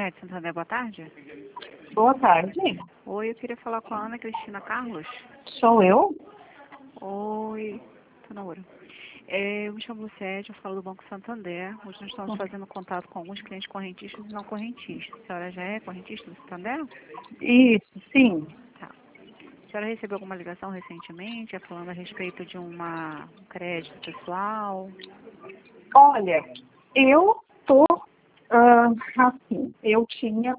Unimed Santander, boa tarde. Boa tarde. Oi, eu queria falar com a Ana Cristina Carlos. Sou eu? Oi, tô na hora. Eu me chamo Lucélia, eu falo do Banco Santander. Hoje nós estamos fazendo contato com alguns clientes correntistas e não correntistas. A senhora já é correntista do Santander? Isso, sim. Tá. A senhora recebeu alguma ligação recentemente, falando a respeito de um crédito pessoal? Olha, eu tô assim, eu tinha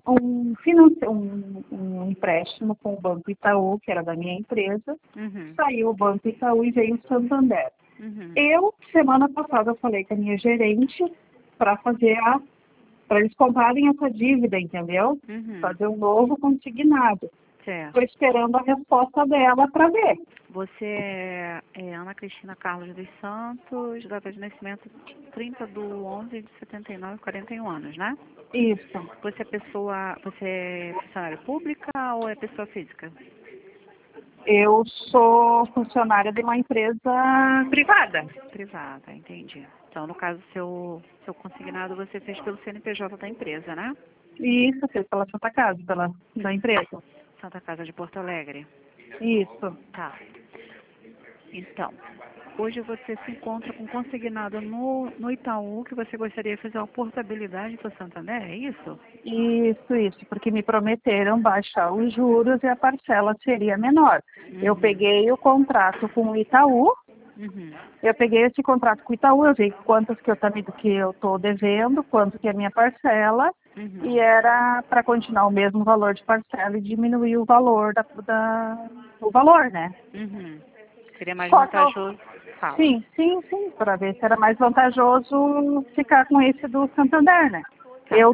um empréstimo com o Banco Itaú, que era da minha empresa. Uhum. Saiu o Banco Itaú e veio o Santander. Uhum. Semana passada, eu falei com a minha gerente para eles comprarem essa dívida, entendeu? Uhum. Fazer um novo consignado. Certo. Estou esperando a resposta dela para ver. Você é Ana Cristina Carlos dos Santos, data de nascimento 30/11/79, 41 anos, né? Isso. Você é funcionária pública ou é pessoa física? Eu sou funcionária de uma empresa privada. Privada, entendi. Então, no caso, seu consignado você fez pelo CNPJ da empresa, né? Isso, fez pela Santa Casa, da empresa. Santa Casa de Porto Alegre. Isso. Tá. Então, hoje você se encontra com consignado no Itaú que você gostaria de fazer uma portabilidade para o Santander, é isso? Isso, porque me prometeram baixar os juros e a parcela seria menor. Eu peguei o contrato com o Itaú, Uhum. eu peguei esse contrato com o Itaú, eu vi quantos que eu estou devendo, quanto que é a minha parcela, Uhum. e era para continuar o mesmo valor de parcela e diminuir o valor o valor, né? Uhum. Seria mais Só que vantajoso? Fala. sim, para ver se era mais vantajoso ficar com esse do Santander, né? Tá. Eu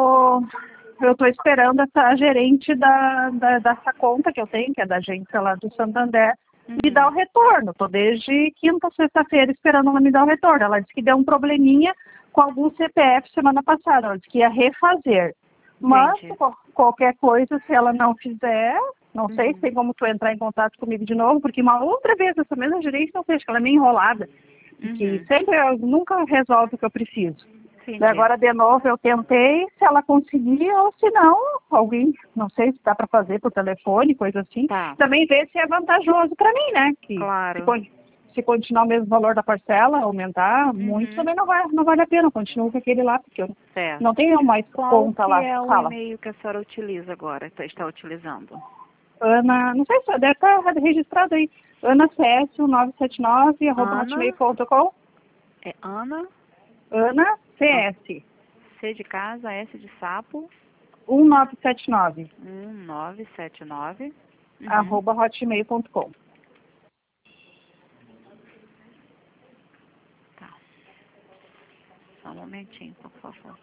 tô esperando a gerente dessa conta que eu tenho, que é da agência lá do Santander, me dar o retorno. Tô desde quinta, sexta-feira esperando ela me dar o retorno. Ela disse que deu um probleminha com algum CPF semana passada. Ela disse que ia refazer. Mas Entendi. qualquer coisa, se ela não fizer, não sei se tem como tu entrar em contato comigo de novo, porque uma outra vez essa mesma gerente não fez, que ela é meio enrolada. Que sempre nunca resolve o que eu preciso. Entendi. Agora, de novo, eu tentei, se ela conseguir, ou se não, alguém, não sei se dá para fazer por telefone, coisa assim. Tá. Também ver se é vantajoso para mim, né? Que Claro. se continuar o mesmo valor da parcela, aumentar muito, também não vale a pena. Eu continuo com aquele lá, porque eu Certo. não tenho mais Qual conta que lá. é o Fala. e-mail que a senhora utiliza agora, está utilizando? Ana, não sei se deve estar registrado aí. anacs1979@hotmail.com. É Ana, Ana CS C de casa, S de sapo, 1979 1979. @hotmail.com. Tá. Só um momentinho, por favor.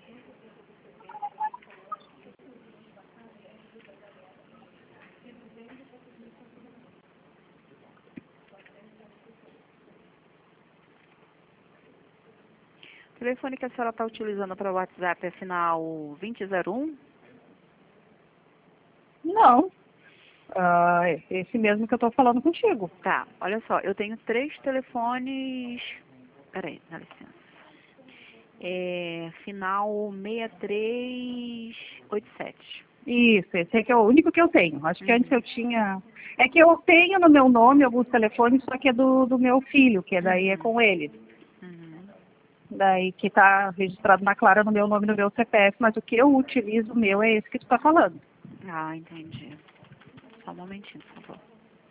O telefone que a senhora está utilizando para o WhatsApp é final 2001? Não. Esse mesmo que eu estou falando contigo. Tá, olha só, eu tenho 3 telefones. Peraí, dá licença. Final 6387. Isso, esse aqui é o único que eu tenho. Acho que antes eu tinha. É que eu tenho no meu nome alguns telefones, só que é do meu filho, que daí é com ele. Daí que está registrado na Clara no meu nome, no meu CPF, mas o que eu utilizo, o meu, é esse que tu está falando. Ah, entendi. Só um momentinho, por favor.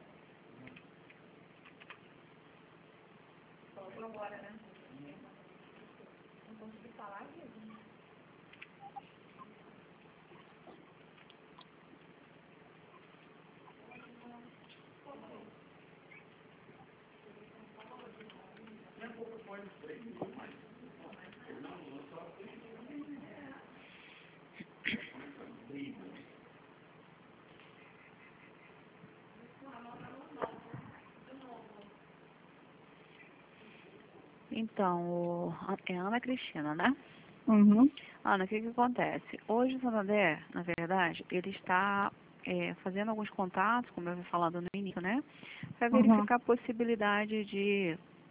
Então, é Ana Cristina, né? Uhum. Ana, o que acontece? Hoje o Santander, na verdade, ele está fazendo alguns contatos, como eu vim falando no início, né? Para Uhum. verificar a possibilidade de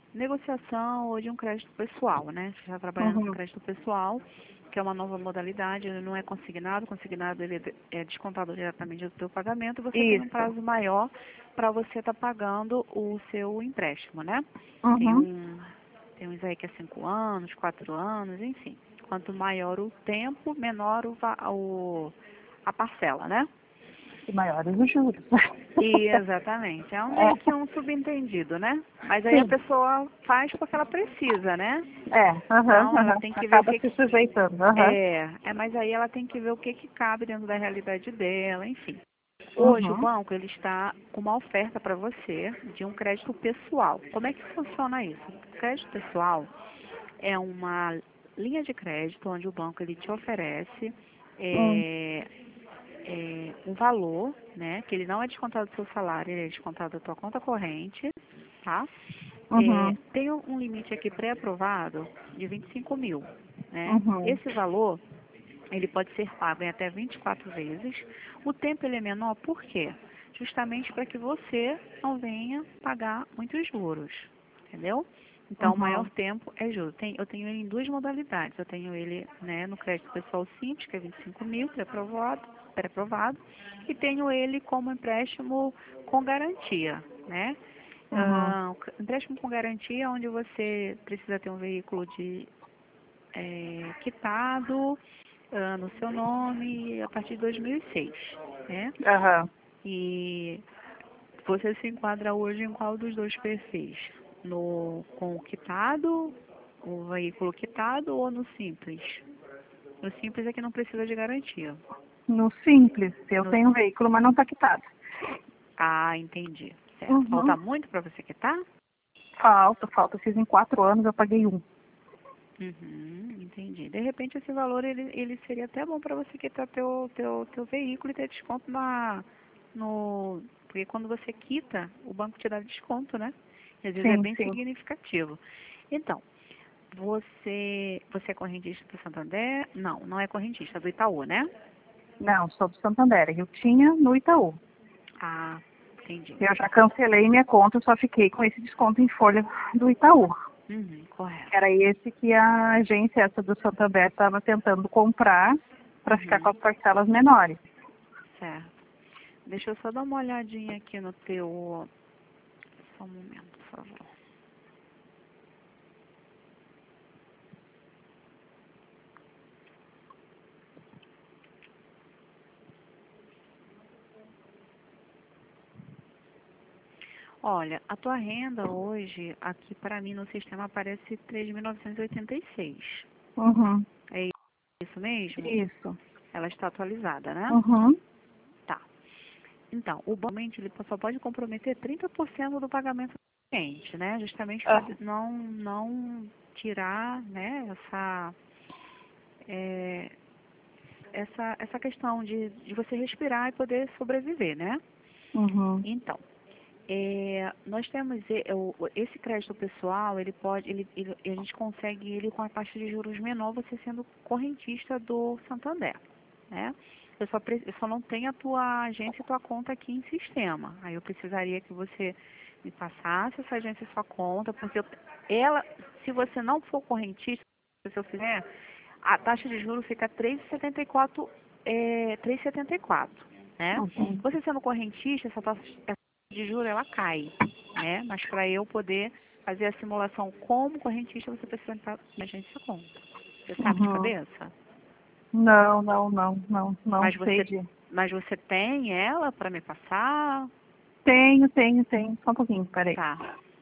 negociação ou de um crédito pessoal, né? Você está trabalhando com Uhum. crédito pessoal, que é uma nova modalidade, ele não é consignado, consignado ele é descontado diretamente do seu pagamento, você tem um Isso. prazo maior para você estar pagando o seu empréstimo, né? Tem Uhum. tem uns aí que é 5 anos, 4 anos, enfim. Quanto maior o tempo, menor a parcela, né? E maiores os juros. E, exatamente. É um meio que um subentendido, né? Mas aí a Sim. pessoa faz porque ela precisa, né? Aham, Então ela aham. tem que ver o Acaba que se sujeitando. Aham. mas aí ela tem que ver o que cabe dentro da realidade dela, enfim. Hoje o Uhum. banco ele está com uma oferta para você de um crédito pessoal. Como é que funciona isso? O crédito pessoal é uma linha de crédito onde o banco ele te oferece Hum. é, um valor, né, que ele não é descontado do seu salário, ele é descontado da tua conta corrente, tá? Uhum. Tem um limite aqui pré-aprovado de 25 mil, né? Uhum. Esse valor, ele pode ser pago em até 24 vezes. O tempo ele é menor, por quê? Justamente para que você não venha pagar muitos juros, entendeu? Então, o maior Uhum. tempo é juros. Eu tenho ele em duas modalidades. Eu tenho ele, né, no crédito pessoal simples, que é 25 mil, pré-aprovado, e tenho ele como empréstimo com garantia, né? Uhum. Empréstimo com garantia, onde você precisa ter um veículo quitado no seu nome a partir de 2006, né? Aham. E você se enquadra hoje em qual dos dois perfis? Com o quitado, o veículo quitado ou no simples? No simples é que não precisa de garantia. No simples, eu No- tenho um veículo, mas não está quitado. entendi. Certo. Uhum. Falta muito para você quitar? Falta. Eu fiz em 4 anos, eu paguei um. Uhum, entendi. De repente esse valor ele seria até bom para você quitar teu veículo e ter desconto porque quando você quita, o banco te dá desconto, né? E às vezes é Sim, bem sim. significativo. Então, você é correntista do Santander? Não, não é correntista, é do Itaú, né? Não, sou do Santander. Eu tinha no Itaú. Ah, entendi. Eu já cancelei minha conta, só fiquei com esse desconto em folha do Itaú. Uhum, correto. Era esse que a agência essa do Santander estava tentando comprar para ficar com Uhum, as parcelas menores. certo. Deixa eu só dar uma olhadinha aqui no teu. Só um momento, por favor. Olha, a tua renda hoje, aqui para mim no sistema aparece 3.986. Uhum. É isso mesmo? Isso. Ela está atualizada, né? Uhum. Tá. Então, o banco ele só pode comprometer 30% do pagamento do cliente, né? Justamente para Ah, não tirar, né, é, essa questão de você respirar e poder sobreviver, né? uhum. Então, nós temos esse crédito pessoal, a gente consegue ele com a taxa de juros menor, você sendo correntista do Santander, né? Eu só não tenho a tua agência e tua conta aqui em sistema. Aí eu precisaria que você me passasse essa agência e sua conta, porque se você não for correntista, se eu fizer, a taxa de juros fica 3,74, 3,74, né? Uhum. Você sendo correntista, essa taxa de juros ela cai, né? Mas para eu poder fazer a simulação como correntista, você precisa entrar na agência conta. Você sabe de Uhum. cabeça? Não Mas sei você, de. mas você tem ela para me passar? Tenho. Só um pouquinho, peraí. Tá.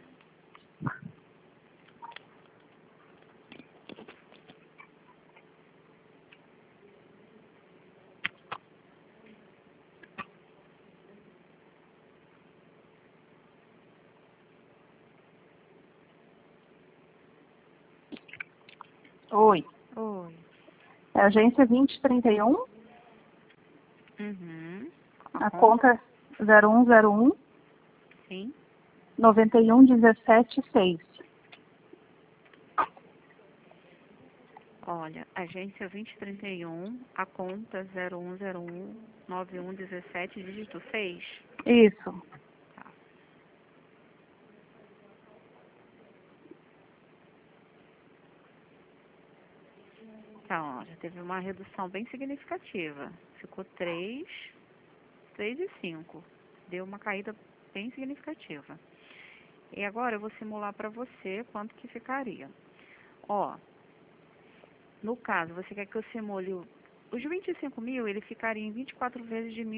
Oi. Oi. É a agência 2031, Uhum. A a conta? conta 0101 Sim. 9117 Olha, agência 2031, a conta 01019117, dígito 6. Isso. Tá. Então, ó, já teve uma redução bem significativa. Ficou 3 e 5. Deu uma caída bem significativa. E agora eu vou simular para você quanto que ficaria. Ó, no caso, você quer que eu simule os 25 mil, ele ficaria em 24 vezes de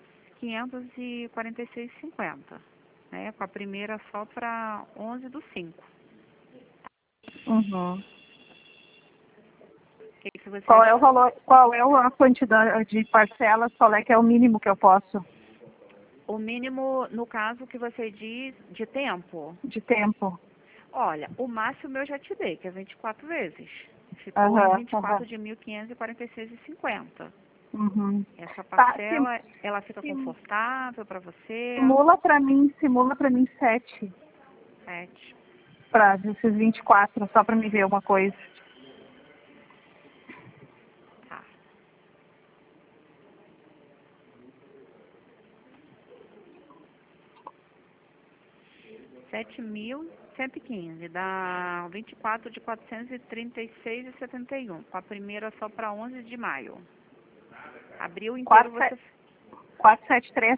1.546,50, né? Com a primeira só para 11/5. Uhum. O que você Qual é acha? o valor, qual é a quantidade de parcelas, qual é que é o mínimo que eu posso O mínimo, no caso que você diz, de tempo? de tempo? Olha, o máximo eu já te dei, que é 24 vezes. Ficou em Aham, 24 de 1.546,50. Uhum. Essa Tá, parcela, ela fica sim, confortável para você? simula pra mim 7 7. para esses 24 só para me ver uma coisa. Tá. 7.115, dá 24 de 436,71. Com a primeira só para 11 de maio. Abril inteiro você... 473,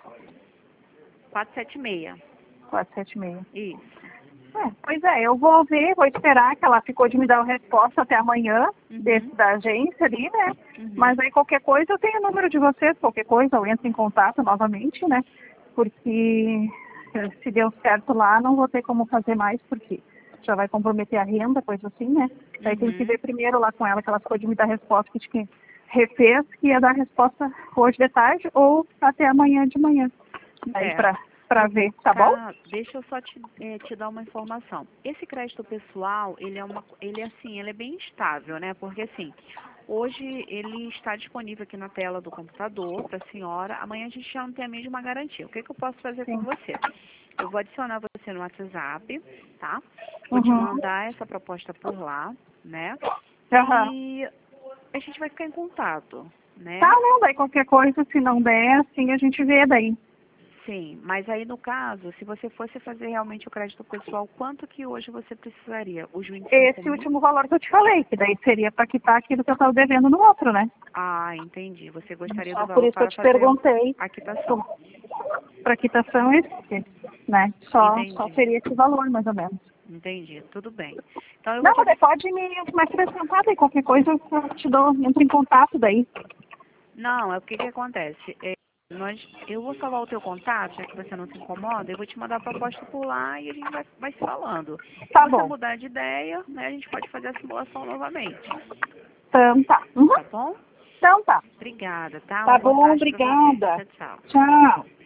476. 476. Isso. Pois é, eu vou ver, vou esperar que ela ficou de me dar a resposta até amanhã, Uhum. da agência ali, né? Uhum. Mas aí qualquer coisa eu tenho o número de vocês, qualquer coisa eu entro em contato novamente, né? Porque se deu certo lá, não vou ter como fazer mais, porque já vai comprometer a renda, coisa assim, né? Daí tem que ver primeiro lá com ela, que ela ficou de me dar a resposta, que refez, que ia dar a resposta hoje de tarde ou até amanhã de manhã. Daí É. pra ver, tá bom? Deixa eu só te dar uma informação. Esse crédito pessoal, ele é bem estável, né? Porque assim, hoje ele está disponível aqui na tela do computador para a senhora. Amanhã a gente já não tem a mesma garantia. O que eu posso fazer com Sim. você? Eu vou adicionar você no WhatsApp, tá? Vou te Uhum. mandar essa proposta por lá, né? Aham. E a gente vai ficar em contato, né? Tá, não, daí qualquer coisa, se não der, assim a gente vê daí. Sim, mas aí no caso, se você fosse fazer realmente o crédito pessoal, quanto que hoje você precisaria? Os 25 Esse mil? último valor que eu te falei, que daí seria para quitar aquilo que eu estava devendo no outro, né? Ah, entendi. Você gostaria do Só por valor isso que eu para te fazer perguntei. a quitação. Para quitação esse, né? Só Entendi, seria esse valor, mais ou menos. entendi. Tudo bem. Então eu vou Não, te mas daí pode me acrescentar, daí qualquer coisa eu te dou, entro em contato daí. Não, é o que que acontece? Eu vou salvar o teu contato, já que você não se incomoda, eu vou te mandar a proposta por lá e a gente vai se falando. Se Tá você bom. mudar de ideia, né, a gente pode fazer a simulação novamente. Então tá. Uhum. Tá bom? Então tá. Obrigada, tá? Uma Tá boa bom, tarde para você. obrigada. Tchau, tchau. Tchau.